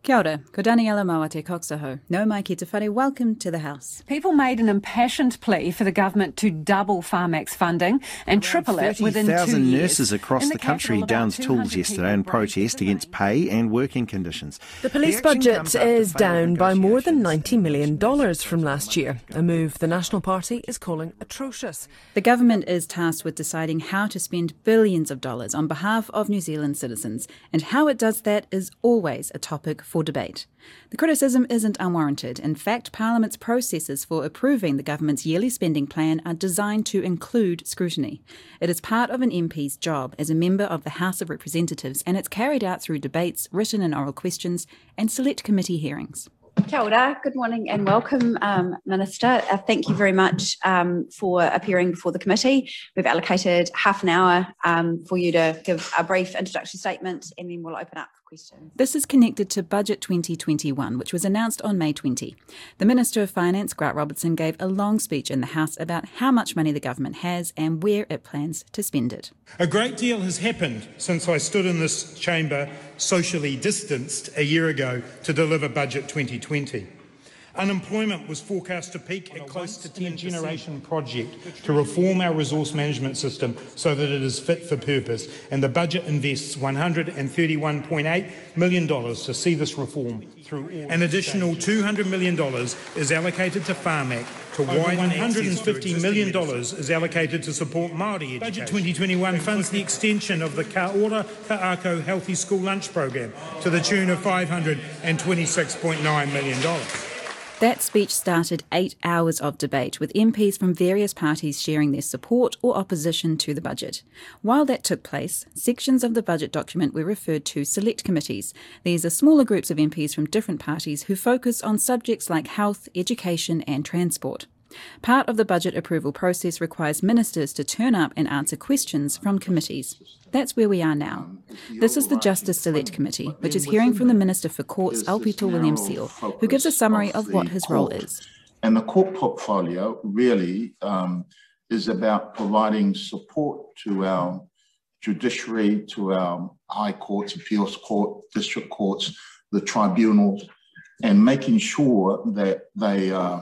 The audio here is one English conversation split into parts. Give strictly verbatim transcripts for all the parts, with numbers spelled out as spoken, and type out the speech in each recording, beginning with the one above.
Kia ora, ko Daniela Maua te koksaho. No mai ki te whare, welcome to the House. People made an impassioned plea for the government to double Pharmac's funding and triple it within two years. thirty thousand nurses across the country downed tools yesterday in protest against pay and working conditions. The police budget is down by more than ninety million dollars from last year, a move the National Party is calling atrocious. The government is tasked with deciding how to spend billions of dollars on behalf of New Zealand citizens, and how it does that is always a topic for debate. The criticism isn't unwarranted. In fact, Parliament's processes for approving the government's yearly spending plan are designed to include scrutiny. It is part of an M P's job as a member of the House of Representatives, and it's carried out through debates, written and oral questions, and select committee hearings. Kia ora, good morning and welcome, um, Minister. Uh, thank you very much um, for appearing before the committee. We've allocated half an hour um, for you to give a brief introductory statement, and then we'll open up for questions. This is connected to Budget twenty twenty-one, which was announced on May twentieth. The Minister of Finance, Grant Robertson, gave a long speech in the House about how much money the government has and where it plans to spend it. A great deal has happened since I stood in this chamber, socially distanced, a year ago to deliver Budget twenty twenty. Unemployment was forecast to peak at close to ten percent. Generation project to reform our resource management system so that it is fit for purpose, and the budget invests one hundred thirty-one point eight million dollars to see this reform through. An additional two hundred million dollars is allocated to Pharmac to widen one hundred fifty million dollars is allocated to support Māori education. Budget twenty twenty-one funds the extension of the Ka Ora Ka Ako Healthy School Lunch Program to the tune of five hundred twenty-six point nine million dollars. That speech started eight hours of debate, with M Ps from various parties sharing their support or opposition to the budget. While that took place, sections of the budget document were referred to select committees. These are smaller groups of M Ps from different parties who focus on subjects like health, education and transport. Part of the budget approval process requires ministers to turn up and answer questions from committees. That's where we are now. This is the Justice Select Committee, which is hearing from the Minister for Courts, Aupito William Seal, who gives a summary of what his role is. And the court portfolio really um, is about providing support to our judiciary, to our high courts, appeals court, district courts, the tribunals, and making sure that they uh,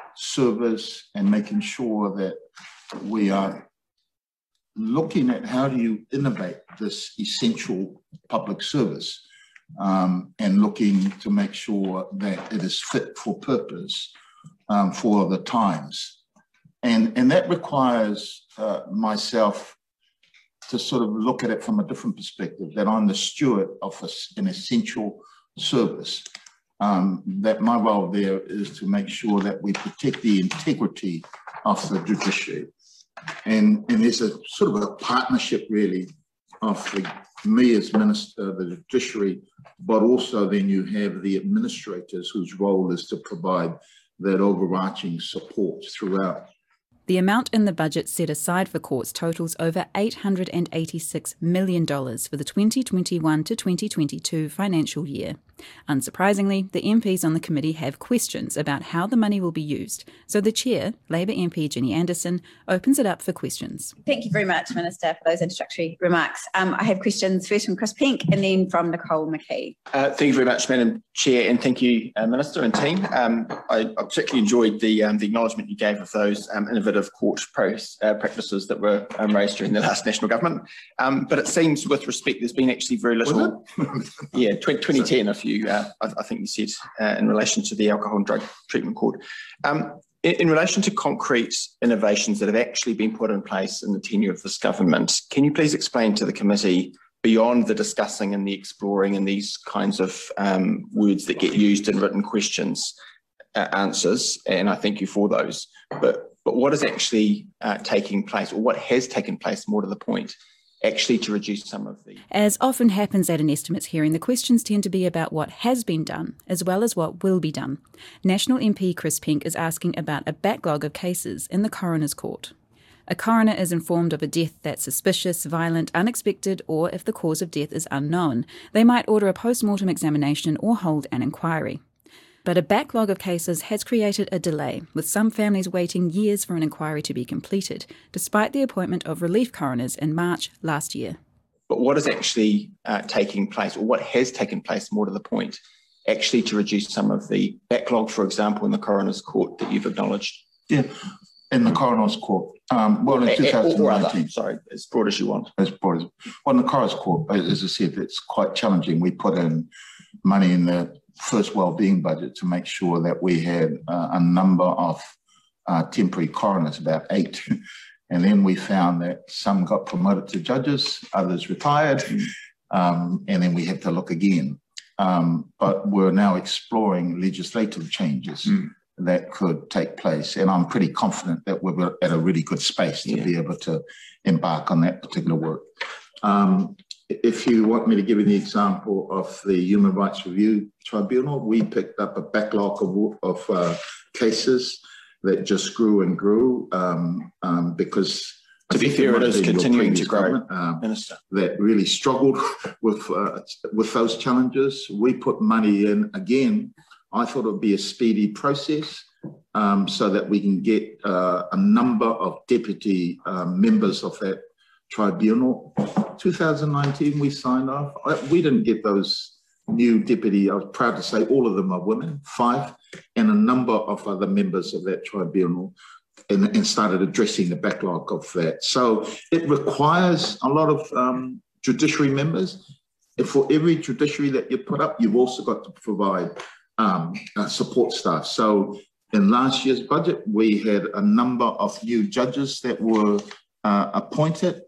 service and making sure that we are looking at how do you innovate this essential public service um, and looking to make sure that it is fit for purpose um, for the times. And, and that requires uh, myself to sort of look at it from a different perspective, that I'm the steward of a, an essential service. Um, that my role there is to make sure that we protect the integrity of the judiciary. And, and there's a sort of a partnership really of the, me as Minister, the judiciary, but also then you have the administrators whose role is to provide that overarching support throughout. The amount in the budget set aside for courts totals over eight hundred eighty-six million dollars for the twenty twenty-one to twenty twenty-two financial year. Unsurprisingly, the M Ps on the committee have questions about how the money will be used, so the chair, Labour M P Jenny Anderson, opens it up for questions. Thank you very much, Minister, for those introductory remarks. Um, I have questions first from Chris Pink and then from Nicole McKee. Uh, thank you very much, Madam Chair, and thank you, uh, Minister and team. Um, I, I particularly enjoyed the, um, the acknowledgement you gave of those um, innovative court pros, uh, practices that were um, raised during the last national government. Um, but it seems, with respect, there's been actually very little. yeah, twenty ten, if you, uh, I, I think you said, uh, in relation to the Alcohol and Drug Treatment Court. Um, in, in relation to concrete innovations that have actually been put in place in the tenure of this government, can you please explain to the committee, beyond the discussing and the exploring and these kinds of um, words that get used in written questions, uh, answers, and I thank you for those, but, but what is actually uh, taking place, or what has taken place, more to the point, actually to reduce some of the... As often happens at an estimates hearing, the questions tend to be about what has been done, as well as what will be done. National M P Chris Pink is asking about a backlog of cases in the coroner's court. A coroner is informed of a death that's suspicious, violent, unexpected, or if the cause of death is unknown, they might order a post-mortem examination or hold an inquiry. But a backlog of cases has created a delay, with some families waiting years for an inquiry to be completed, despite the appointment of relief coroners in March last year. But what is actually uh, taking place, or what has taken place, more to the point, actually to reduce some of the backlog, for example, in the Coroner's Court that you've acknowledged? Yeah, in the Coroner's Court. Um, well, in two thousand nineteen. Or other, sorry, as broad as you want. As broad as, well, in the Coroner's Court, as I said, it's quite challenging. We put in money in the first wellbeing budget to make sure that we had uh, a number of uh, temporary coroners, about eight. And then we found that some got promoted to judges, others retired, um, and then we had to look again. Um, but we're now exploring legislative changes mm. that could take place. And I'm pretty confident that we're at a really good space to yeah. be able to embark on that particular work. Um, if you want me to give you the example of the Human Rights Review Tribunal, we picked up a backlog of, of uh, cases that just grew and grew um, um, because to be fair, it is continuing to grow, um, Minister. That really struggled with uh, with those challenges. We put money in again. I thought it would be a speedy process um, so that we can get uh, a number of deputy uh, members of that tribunal. two thousand nineteen, we signed off. We didn't get those new deputy. I was proud to say all of them are women, five, and a number of other members of that tribunal. And, and started addressing the backlog of that. So it requires a lot of um, judiciary members. And for every judiciary that you put up, you've also got to provide um, uh, support staff. So in last year's budget, we had a number of new judges that were uh, appointed.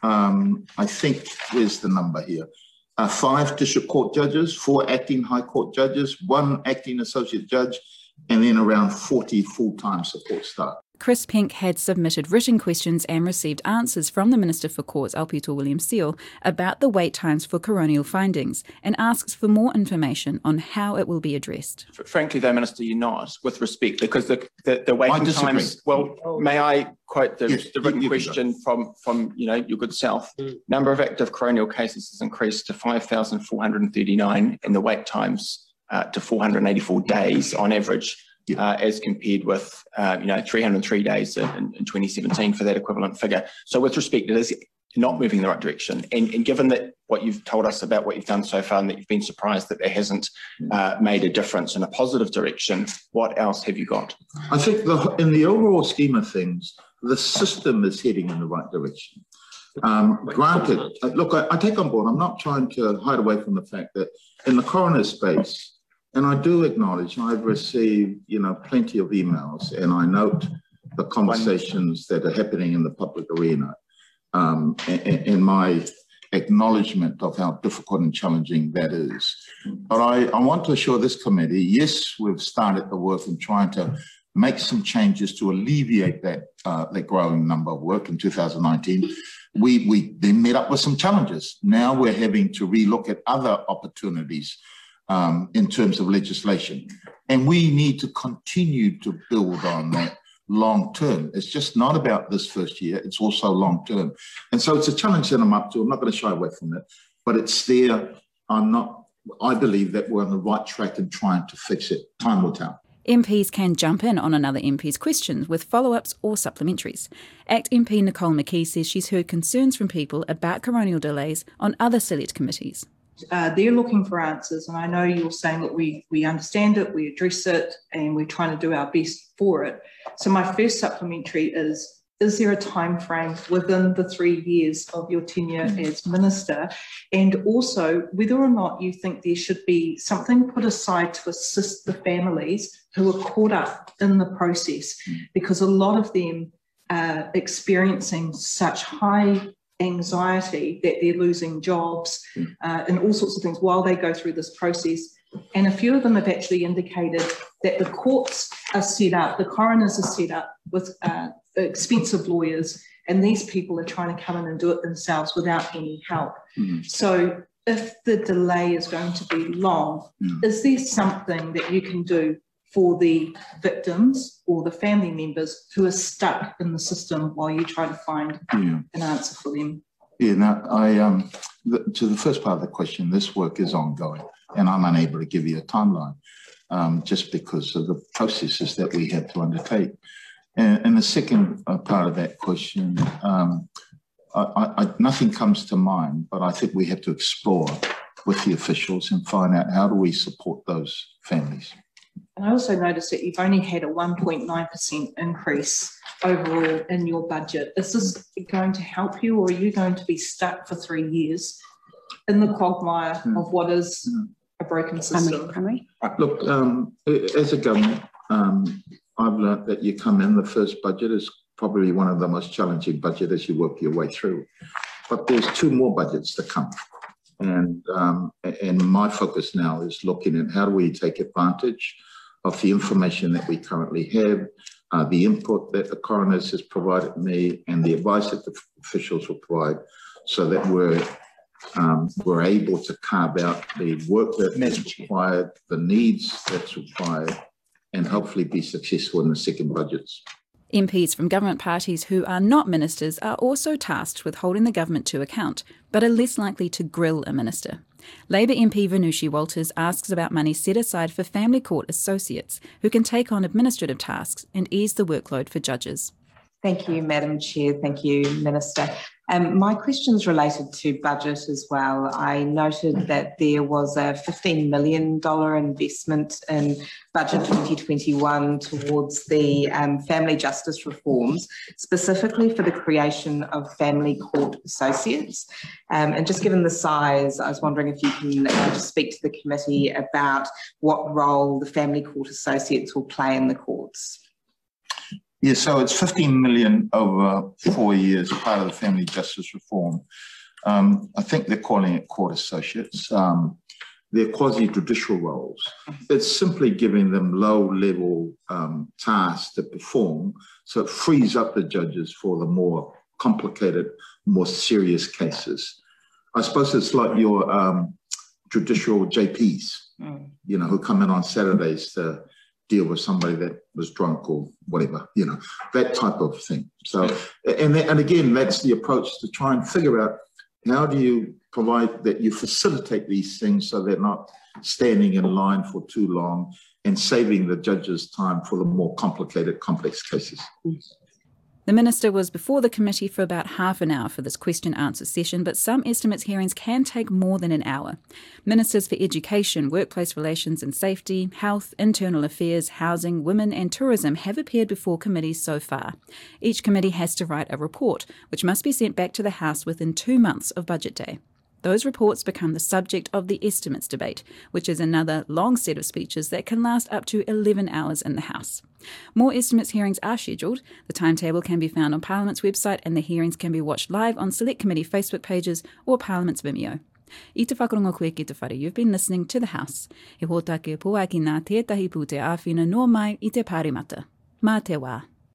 Um, I think, where's the number here? Uh, five district court judges, four acting high court judges, one acting associate judge, and then around forty full-time support staff. Chris Pink had submitted written questions and received answers from the Minister for Courts, Aupito William Seal, about the wait times for coronial findings and asks for more information on how it will be addressed. Frankly, though, Minister, you're not, with respect, because the, the, the waiting times... Well, may I quote the, yes, the written question from, from you know, your good self? Mm. Number of active coronial cases has increased to five thousand four hundred thirty-nine and the wait times uh, to four hundred eighty-four days on average. Uh, as compared with, uh, you know, three hundred three days in, in twenty seventeen for that equivalent figure. So with respect, it is not moving in the right direction. And, and given that what you've told us about what you've done so far and that you've been surprised that it hasn't uh, made a difference in a positive direction, what else have you got? I think the, in the overall scheme of things, the system is heading in the right direction. Um, granted, look, I, I take on board, I'm not trying to hide away from the fact that in the coroner space, and I do acknowledge I've received, you know, plenty of emails, and I note the conversations that are happening in the public arena, um, and, and my acknowledgement of how difficult and challenging that is. But I, I want to assure this committee, yes, we've started the work in trying to make some changes to alleviate that, uh, that growing number of work in two thousand nineteen. We, we then met up with some challenges. Now we're having to relook at other opportunities Um, in terms of legislation. And we need to continue to build on that long term. It's just not about this first year, it's also long term. And so it's a challenge that I'm up to. I'm not going to shy away from it, but it's there. I'm not, I believe that we're on the right track in trying to fix it. Time will tell. M Ps can jump in on another M P's questions with follow-ups or supplementaries. Act M P Nicole McKee says she's heard concerns from people about coronial delays on other select committees. Uh, they're looking for answers, and I know you're saying that we we understand it, we address it, and we're trying to do our best for it. So my first supplementary is, is there a time frame within the three years of your tenure mm-hmm. as Minister? And also whether or not you think there should be something put aside to assist the families who are caught up in the process, mm-hmm. because a lot of them are experiencing such high anxiety that they're losing jobs uh, and all sorts of things while they go through this process. And a few of them have actually indicated that the courts are set up, the coroners are set up with uh, expensive lawyers, and these people are trying to come in and do it themselves without any help. Mm-hmm. So if the delay is going to be long, mm-hmm. is there something that you can do for the victims or the family members who are stuck in the system while you try to find yeah. an answer for them? Yeah, now, I, um, the, to the first part of the question, this work is ongoing, and I'm unable to give you a timeline um, just because of the processes that we have to undertake. And, and the second uh, part of that question, um, I, I, nothing comes to mind, but I think we have to explore with the officials and find out how do we support those families. And I also noticed that you've only had a one point nine percent increase overall in your budget. Is this going to help you, or are you going to be stuck for three years in the quagmire mm. of what is mm. a broken system? Primary. Look, um, as a government, um, I've learned that you come in, the first budget is probably one of the most challenging budgets as you work your way through. But there's two more budgets to come. And, um, and my focus now is looking at how do we take advantage of the information that we currently have, uh, the input that the coroners has provided me, and the advice that the officials will provide, so that we're, um, we're able to carve out the work that is required, the needs that's required, and hopefully be successful in the second budgets. M Ps from government parties who are not ministers are also tasked with holding the government to account, but are less likely to grill a minister. Labour M P Venushi Walters asks about money set aside for family court associates who can take on administrative tasks and ease the workload for judges. Thank you, Madam Chair. Thank you, Minister. Um, my question's related to budget as well. I noted that there was a fifteen million dollars investment in budget twenty twenty-one towards the um, family justice reforms, specifically for the creation of family court associates. Um, and just given the size, I was wondering if you can uh, just speak to the committee about what role the family court associates will play in the courts. Yeah, so it's fifteen million over four years, part of the family justice reform. Um, I think they're calling it court associates. Um, they're quasi-judicial roles. It's simply giving them low-level um, tasks to perform, so it frees up the judges for the more complicated, more serious cases. I suppose it's like your um, judicial J Ps, mm. you know, who come in on Saturdays to deal with somebody that was drunk or whatever, you know, that type of thing. So, and, and again, that's the approach to try and figure out how do you provide that you facilitate these things so they're not standing in line for too long and saving the judges time for the more complicated, complex cases. The Minister was before the committee for about half an hour for this question-answer session, but some estimates hearings can take more than an hour. Ministers for Education, Workplace Relations and Safety, Health, Internal Affairs, Housing, Women and Tourism have appeared before committees so far. Each committee has to write a report, which must be sent back to the House within two months of Budget Day. Those reports become the subject of the estimates debate, which is another long set of speeches that can last up to eleven hours in the House. More estimates hearings are scheduled. The timetable can be found on Parliament's website and the hearings can be watched live on Select Committee Facebook pages or Parliament's Vimeo. I te whakarongo koe ki te whare, you've been listening to The House. He hōtake pōaki nā tētahi pū te āwhina no mai I te pāremata. Mā te wā.